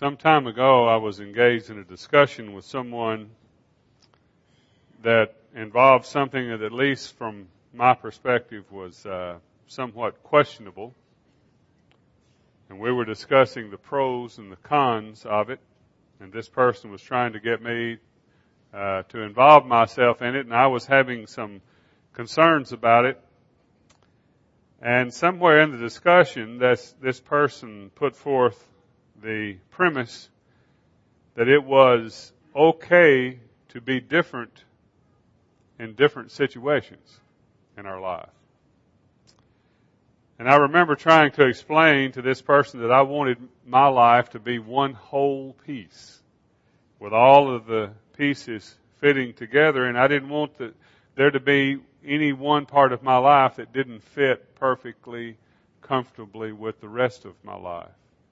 Some time ago, I was engaged in a discussion with someone that involved something that, at least from my perspective, was somewhat questionable. And we were discussing the pros and the cons of it. And this person was trying to get me to involve myself in it. And I was having some concerns about it. And somewhere in the discussion, this person put forth the premise that it was okay to be different in different situations in our life. And I remember trying to explain to this person that I wanted my life to be one whole piece with all of the pieces fitting together, and I didn't want there to be any one part of my life that didn't fit perfectly, comfortably with the rest of my life.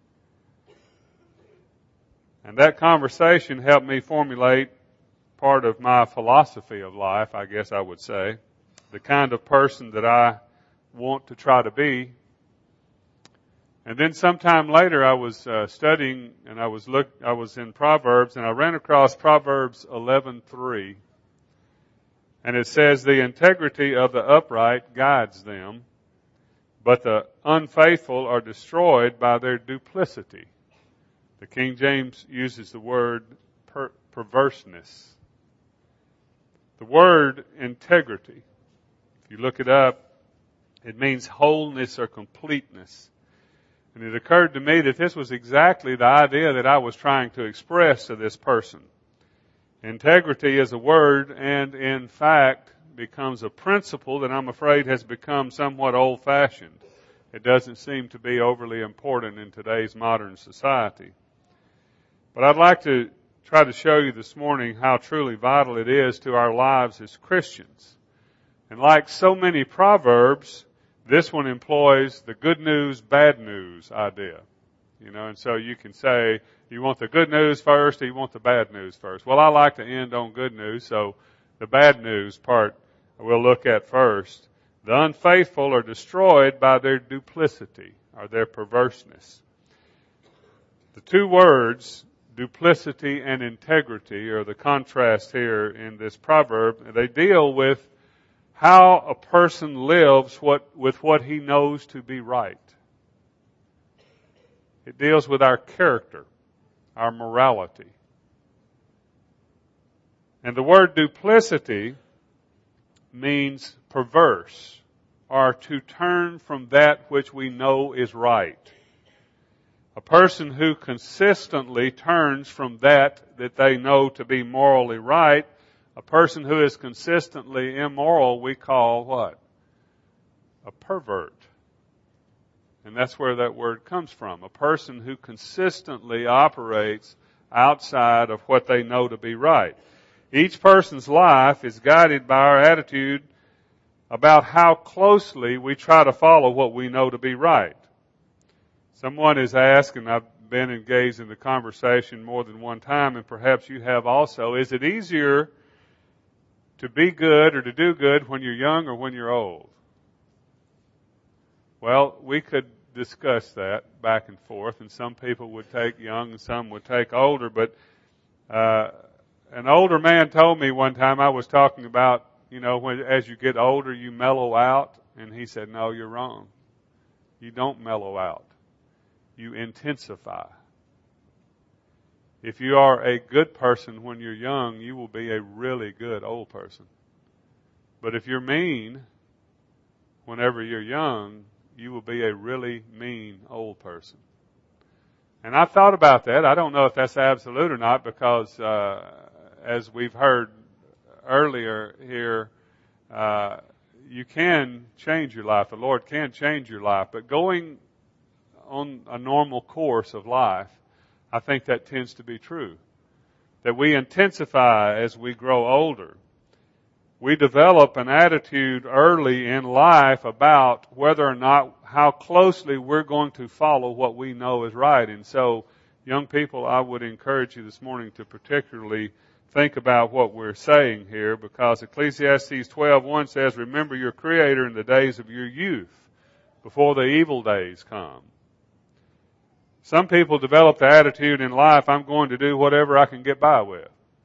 And that conversation helped me formulate part of my philosophy of life, I guess I would say, the kind of person that I want to try to be. And then sometime later I was studying and I was in Proverbs, and I ran across Proverbs 11:3. And it says, "The integrity of the upright guides them, but the unfaithful are destroyed by their duplicity." The King James uses the word perverseness. The word integrity, if you look it up, it means wholeness or completeness. And it occurred to me that this was exactly the idea that I was trying to express to this person. Integrity is a word, and in fact becomes a principle that I'm afraid has become somewhat old-fashioned. It doesn't seem to be overly important in today's modern society. But I'd like to try to show you this morning how truly vital it is to our lives as Christians. And like so many proverbs, this one employs the good news, bad news idea. And so you can say, you want the good news first or you want the bad news first? Well, I like to end on good news, so the bad news part we'll look at first. The unfaithful are destroyed by their duplicity or their perverseness. The two words, duplicity and integrity, are the contrast here in this proverb. They deal with how a person lives with what he knows to be right. It deals with our character, our morality. And the word duplicity means perverse, or to turn from that which we know is right. A person who consistently turns from that they know to be morally right, a person who is consistently immoral, we call what? A pervert. And that's where that word comes from. A person who consistently operates outside of what they know to be right. Each person's life is guided by our attitude about how closely we try to follow what we know to be right. Someone has asked, and I've been engaged in the conversation more than one time, and perhaps you have also, is it easier to be good or to do good when you're young or when you're old? Well, we could discuss that back and forth, and some people would take young and some would take older, but an older man told me one time, I was talking about, as you get older you mellow out, and he said, no, you're wrong. You don't mellow out. You intensify. If you are a good person when you're young, you will be a really good old person. But if you're mean whenever you're young, you will be a really mean old person. And I thought about that. I don't know if that's absolute or not, because as we've heard earlier here, you can change your life. The Lord can change your life. But going on a normal course of life, I think that tends to be true. That we intensify as we grow older. We develop an attitude early in life about whether or not, how closely we're going to follow what we know is right. And so, young people, I would encourage you this morning to particularly think about what we're saying here, because Ecclesiastes 12:1 says, "Remember your Creator in the days of your youth, before the evil days come." Some people develop the attitude in life, I'm going to do whatever I can get by with.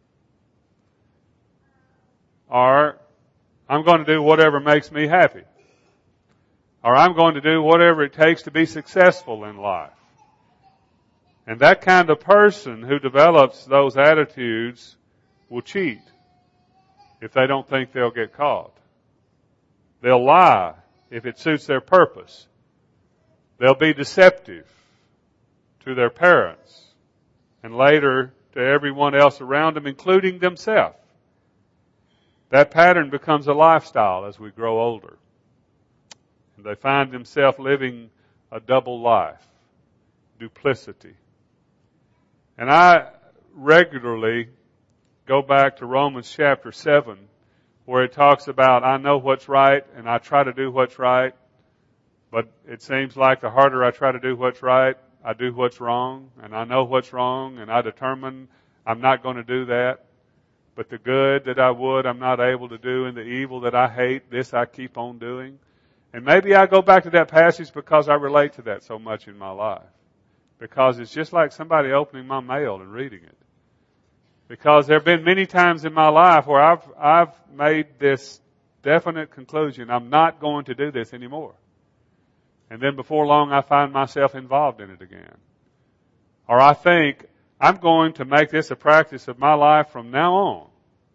Or, I'm going to do whatever makes me happy. Or I'm going to do whatever it takes to be successful in life. And that kind of person who develops those attitudes will cheat if they don't think they'll get caught. They'll lie if it suits their purpose. They'll be deceptive to their parents and later to everyone else around them, including themselves. That pattern becomes a lifestyle as we grow older. And they find themselves living a double life, duplicity. And I regularly go back to Romans chapter 7, where it talks about, I know what's right and I try to do what's right, but it seems like the harder I try to do what's right, I do what's wrong, and I know what's wrong, and I determine I'm not going to do that. But the good that I would, I'm not able to do, and the evil that I hate, this I keep on doing. And maybe I go back to that passage because I relate to that so much in my life. Because it's just like somebody opening my mail and reading it. Because there have been many times in my life where I've made this definite conclusion, I'm not going to do this anymore. And then before long I find myself involved in it again. Or I think, I'm going to make this a practice of my life from now on.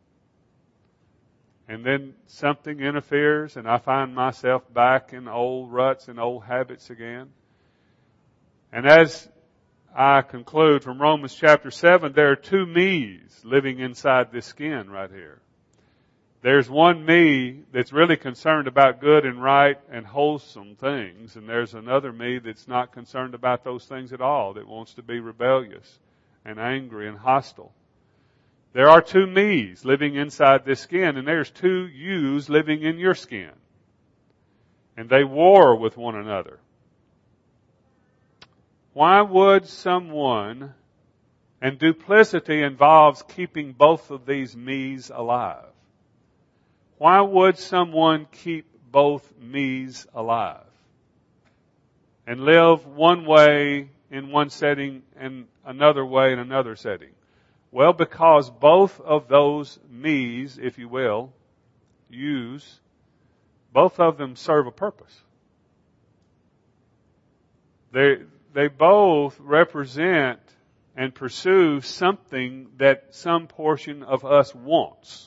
And then something interferes and I find myself back in old ruts and old habits again. And as I conclude from Romans chapter 7, there are two me's living inside this skin right here. There's one me that's really concerned about good and right and wholesome things, and there's another me that's not concerned about those things at all, that wants to be rebellious and angry and hostile. There are two me's living inside this skin, and there's two you's living in your skin. And they war with one another. Why would someone, and duplicity involves keeping both of these me's alive. Why would someone keep both me's alive? And live one way in one setting and another way in another setting? Well, because both of those me's, if you will, you's, both of them serve a purpose. They both represent and pursue something that some portion of us wants.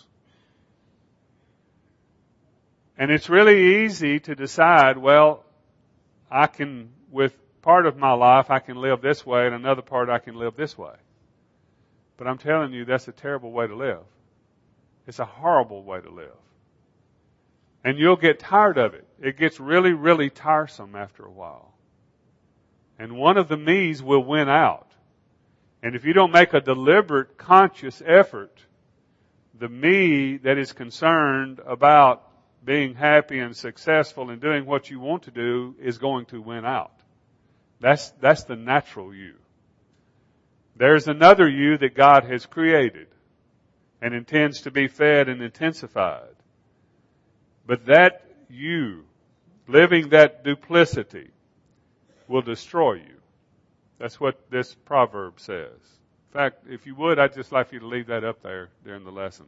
And it's really easy to decide, well, I can, with part of my life, I can live this way, and another part I can live this way. But I'm telling you, that's a terrible way to live. It's a horrible way to live. And you'll get tired of it. It gets really, really tiresome after a while. And one of the me's will win out. And if you don't make a deliberate, conscious effort, the me that is concerned about being happy and successful and doing what you want to do is going to win out. That's the natural you. There's another you that God has created and intends to be fed and intensified. But that you, living that duplicity, will destroy you. That's what this proverb says. In fact, if you would, I'd just like you to leave that up there during the lesson.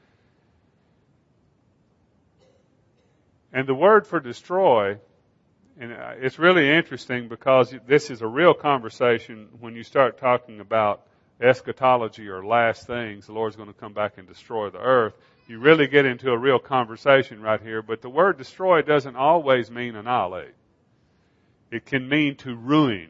And the word for destroy, and it's really interesting because this is a real conversation when you start talking about eschatology or last things. The Lord's going to come back and destroy the earth. You really get into a real conversation right here. But the word destroy doesn't always mean annihilate. It can mean to ruin.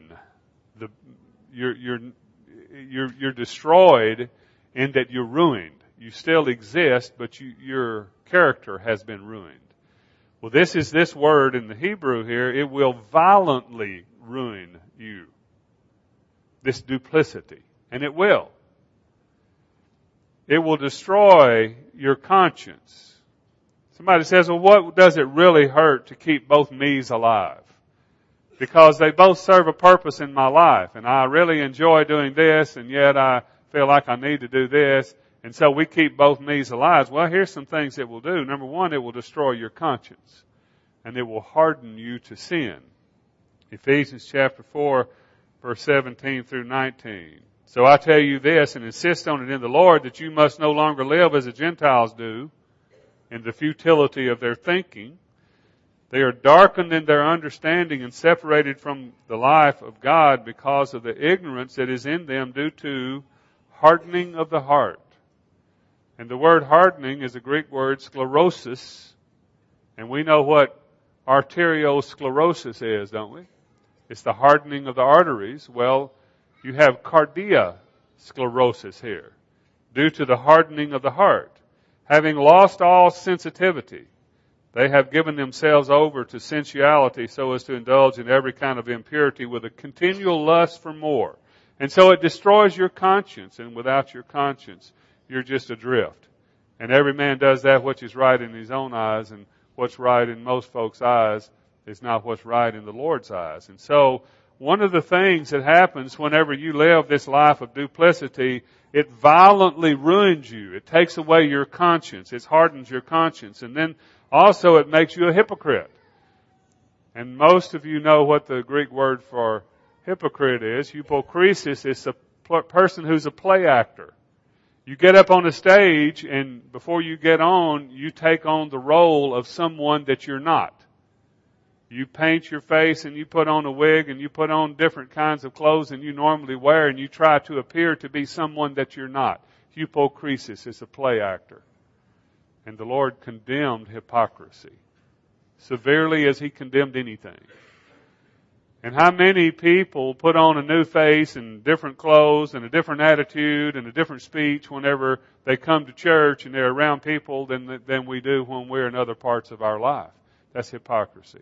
You're destroyed in that you're ruined. You still exist, but your character has been ruined. Well, this word in the Hebrew here, it will violently ruin you. This duplicity. And it will. It will destroy your conscience. Somebody says, well, what does it really hurt to keep both me's alive? Because they both serve a purpose in my life. And I really enjoy doing this, and yet I feel like I need to do this. And so we keep both me's alive. Well, here's some things it will do. Number one, it will destroy your conscience. And it will harden you to sin. Ephesians chapter 4, verse 17 through 19. So I tell you this, and insist on it in the Lord, that you must no longer live as the Gentiles do, in the futility of their thinking. They are darkened in their understanding and separated from the life of God because of the ignorance that is in them due to hardening of the heart. And the word hardening is a Greek word sclerosis. And we know what arteriosclerosis is, don't we? It's the hardening of the arteries. Well, you have cardia sclerosis here, due to the hardening of the heart. Having lost all sensitivity, they have given themselves over to sensuality so as to indulge in every kind of impurity with a continual lust for more. And so it destroys your conscience, and without your conscience, you're just adrift. And every man does that which is right in his own eyes, and what's right in most folks' eyes is not what's right in the Lord's eyes. And so one of the things that happens whenever you live this life of duplicity, it violently ruins you. It takes away your conscience. It hardens your conscience. And then also it makes you a hypocrite. And most of you know what the Greek word for hypocrite is. Hypokrisis is a person who's a play actor. You get up on a stage, and before you get on, you take on the role of someone that you're not. You paint your face, and you put on a wig, and you put on different kinds of clothes than you normally wear, and you try to appear to be someone that you're not. Hypokrisis is a play actor. And the Lord condemned hypocrisy severely as He condemned anything. And how many people put on a new face and different clothes and a different attitude and a different speech whenever they come to church and they're around people than we do when we're in other parts of our life. That's hypocrisy.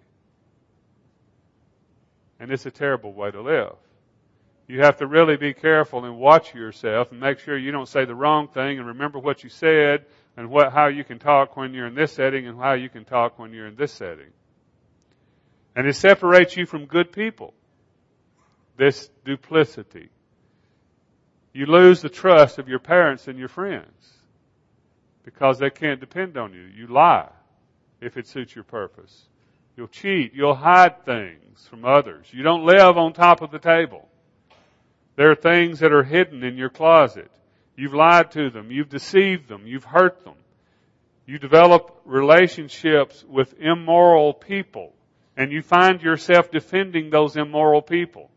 And it's a terrible way to live. You have to really be careful and watch yourself and make sure you don't say the wrong thing, and remember what you said and how you can talk when you're in this setting and how you can talk when you're in this setting. And it separates you from good people. This duplicity. You lose the trust of your parents and your friends because they can't depend on you. You lie if it suits your purpose. You'll cheat. You'll hide things from others. You don't live on top of the table. There are things that are hidden in your closet. You've lied to them. You've deceived them. You've hurt them. You develop relationships with immoral people, and you find yourself defending those immoral people.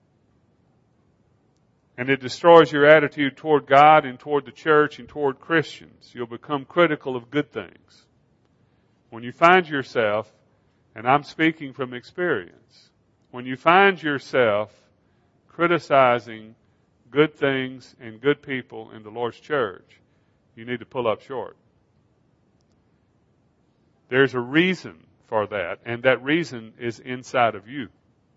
And it destroys your attitude toward God and toward the church and toward Christians. You'll become critical of good things. When you find yourself, and I'm speaking from experience, when you find yourself criticizing good things and good people in the Lord's church, you need to pull up short. There's a reason for that, and that reason is inside of you.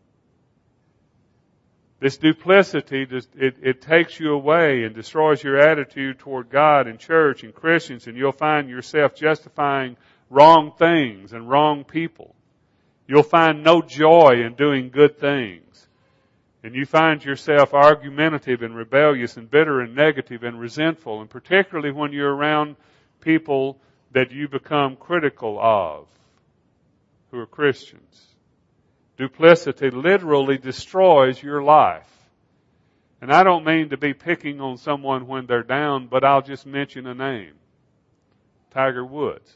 This duplicity, it takes you away and destroys your attitude toward God and church and Christians, and you'll find yourself justifying wrong things and wrong people. You'll find no joy in doing good things. And you find yourself argumentative and rebellious and bitter and negative and resentful, and particularly when you're around people that you become critical of, who are Christians. Duplicity literally destroys your life. And I don't mean to be picking on someone when they're down, but I'll just mention a name. Tiger Woods.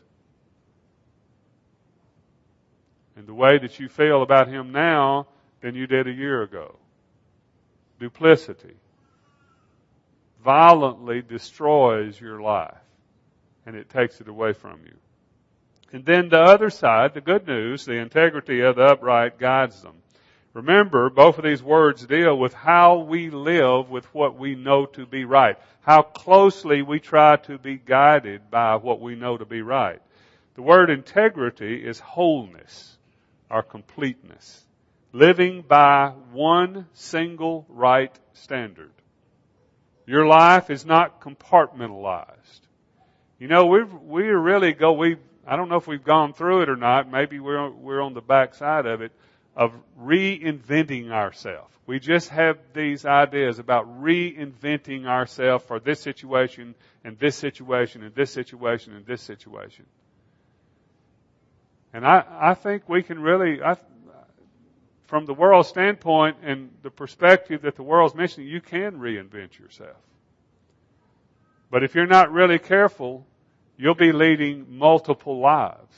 And the way that you feel about him now than you did a year ago. Duplicity violently destroys your life, and it takes it away from you. And then the other side, the good news, the integrity of the upright guides them. Remember, both of these words deal with how we live with what we know to be right. How closely we try to be guided by what we know to be right. The word integrity is wholeness or completeness. Living by one single right standard. Your life is not compartmentalized. You know, I don't know if we've gone through it or not. Maybe we're on the back side of it, of reinventing ourselves. We just have these ideas about reinventing ourselves for this situation and this situation and this situation and this situation. And I think we can really, from the world's standpoint and the perspective that the world's mentioning, you can reinvent yourself. But if you're not really careful, you'll be leading multiple lives.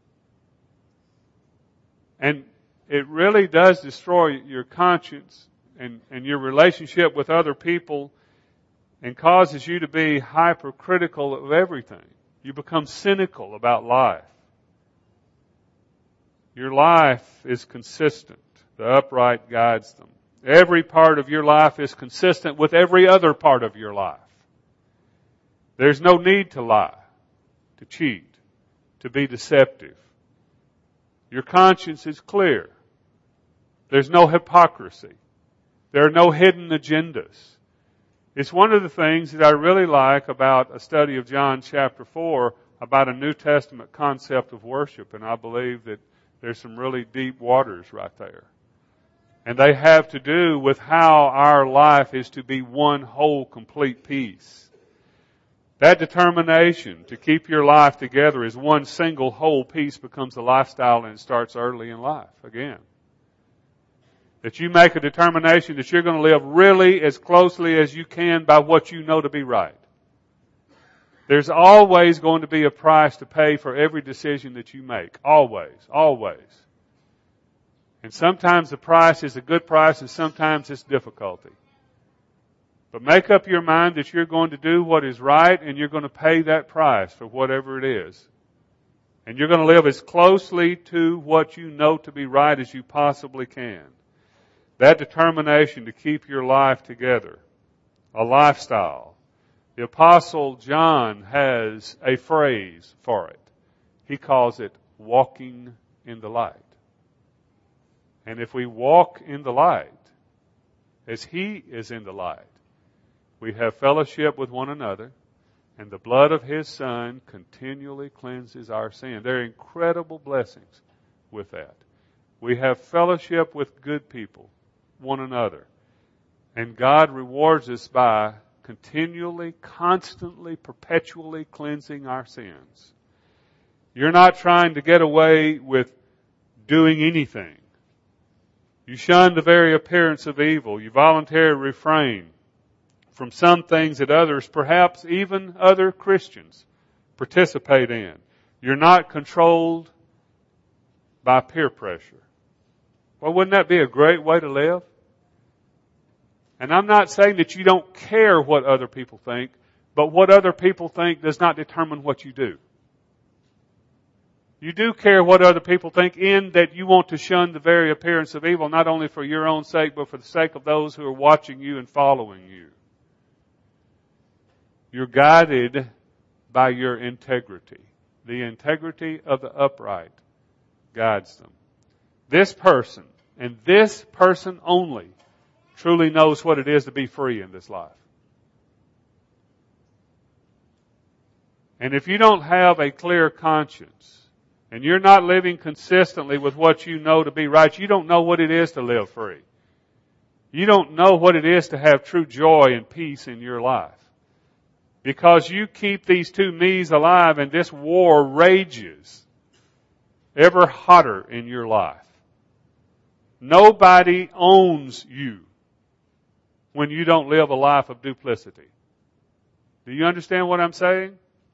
And it really does destroy your conscience and your relationship with other people and causes you to be hypercritical of everything. You become cynical about life. Your life is consistent. The upright guides them. Every part of your life is consistent with every other part of your life. There's no need to lie, to cheat, to be deceptive. Your conscience is clear. There's no hypocrisy. There are no hidden agendas. It's one of the things that I really like about a study of John chapter 4 about a New Testament concept of worship, and I believe that there's some really deep waters right there. And they have to do with how our life is to be one whole, complete piece. That determination to keep your life together as one single whole piece becomes a lifestyle, and it starts early in life again. That you make a determination that you're going to live really as closely as you can by what you know to be right. There's always going to be a price to pay for every decision that you make. Always. Always. And sometimes the price is a good price and sometimes it's difficulty. But make up your mind that you're going to do what is right and you're going to pay that price for whatever it is. And you're going to live as closely to what you know to be right as you possibly can. That determination to keep your life together, a lifestyle. The Apostle John has a phrase for it. He calls it walking in the light. And if we walk in the light, as He is in the light, we have fellowship with one another, and the blood of His Son continually cleanses our sin. There are incredible blessings with that. We have fellowship with good people, one another. And God rewards us by continually, constantly, perpetually cleansing our sins. You're not trying to get away with doing anything. You shun the very appearance of evil. You voluntarily refrain from some things that others, perhaps even other Christians, participate in. You're not controlled by peer pressure. Well, wouldn't that be a great way to live? And I'm not saying that you don't care what other people think, but what other people think does not determine what you do. You do care what other people think in that you want to shun the very appearance of evil, not only for your own sake, but for the sake of those who are watching you and following you. You're guided by your integrity. The integrity of the upright guides them. This person, and this person only, truly knows what it is to be free in this life. And if you don't have a clear conscience, and you're not living consistently with what you know to be right, you don't know what it is to live free. You don't know what it is to have true joy and peace in your life. Because you keep these two me's alive and this war rages ever hotter in your life. Nobody owns you when you don't live a life of duplicity. Do you understand what I'm saying?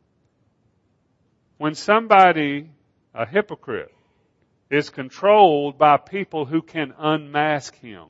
When somebody, a hypocrite, is controlled by people who can unmask him,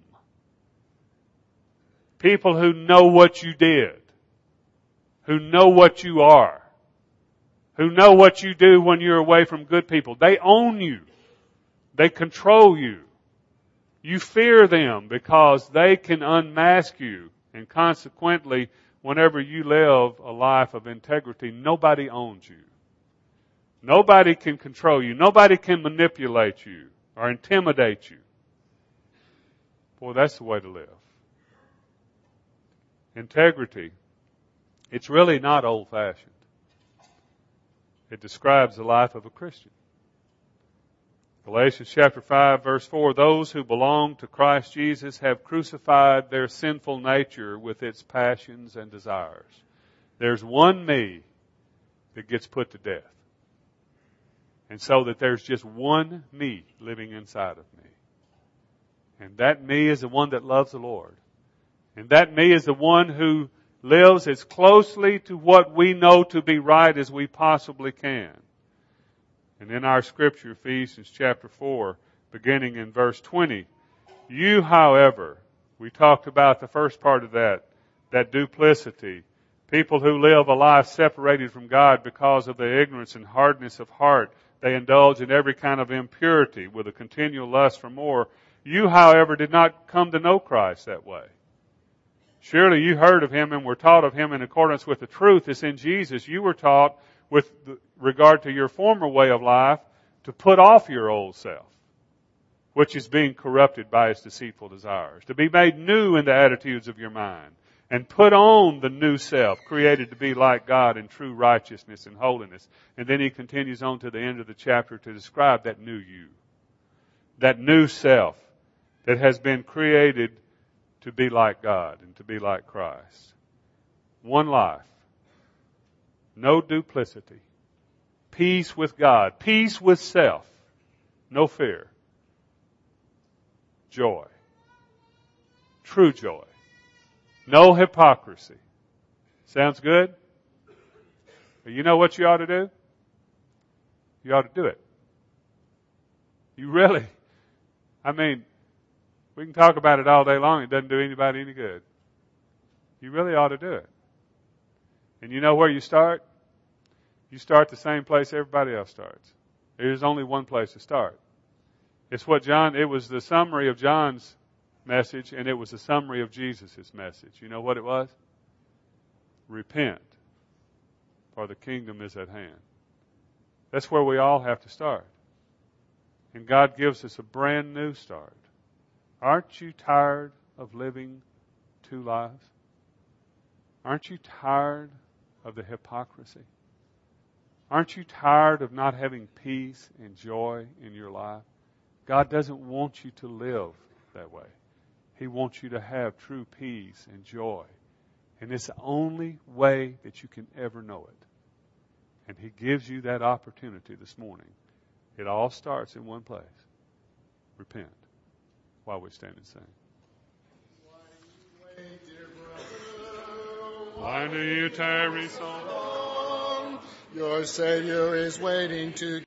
people who know what you did, who know what you are, who know what you do when you're away from good people. They own you. They control you. You fear them because they can unmask you. And consequently, whenever you live a life of integrity, nobody owns you. Nobody can control you. Nobody can manipulate you or intimidate you. Boy, that's the way to live. Integrity. It's really not old-fashioned. It describes the life of a Christian. Galatians chapter 5, verse 4, those who belong to Christ Jesus have crucified their sinful nature with its passions and desires. There's one me that gets put to death. And so that there's just one me living inside of me. And that me is the one that loves the Lord. And that me is the one who lives as closely to what we know to be right as we possibly can. And in our scripture, Ephesians chapter 4, beginning in verse 20, you, however, we talked about the first part of that duplicity. People who live a life separated from God because of their ignorance and hardness of heart. They indulge in every kind of impurity with a continual lust for more. You, however, did not come to know Christ that way. Surely you heard of Him and were taught of Him in accordance with the truth that's in Jesus. You were taught with regard to your former way of life to put off your old self, which is being corrupted by its deceitful desires, to be made new in the attitudes of your mind, and put on the new self, created to be like God in true righteousness and holiness. And then he continues on to the end of the chapter to describe that new you, that new self that has been created to be like God and to be like Christ. One life. No duplicity. Peace with God. Peace with self. No fear. Joy. True joy. No hypocrisy. Sounds good? You know what you ought to do? You ought to do it. You really. I mean, we can talk about it all day long. It doesn't do anybody any good. You really ought to do it. And you know where you start? You start the same place everybody else starts. There's only one place to start. It was the summary of John's message, and it was the summary of Jesus' message. You know what it was? Repent, for the kingdom is at hand. That's where we all have to start. And God gives us a brand new start. Aren't you tired of living two lives? Aren't you tired of the hypocrisy? Aren't you tired of not having peace and joy in your life? God doesn't want you to live that way. He wants you to have true peace and joy. And it's the only way that you can ever know it. And He gives you that opportunity this morning. It all starts in one place. Repent while we stand and sing. Why do you tarry so long? Your Savior is waiting to